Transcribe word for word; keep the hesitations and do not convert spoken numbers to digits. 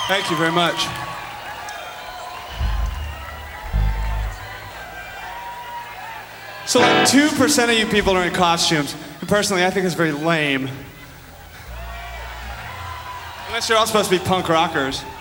Thank you very much. So like two percent of you people are in costumes. And personally, I think it's very lame. Unless you're all supposed to be punk rockers.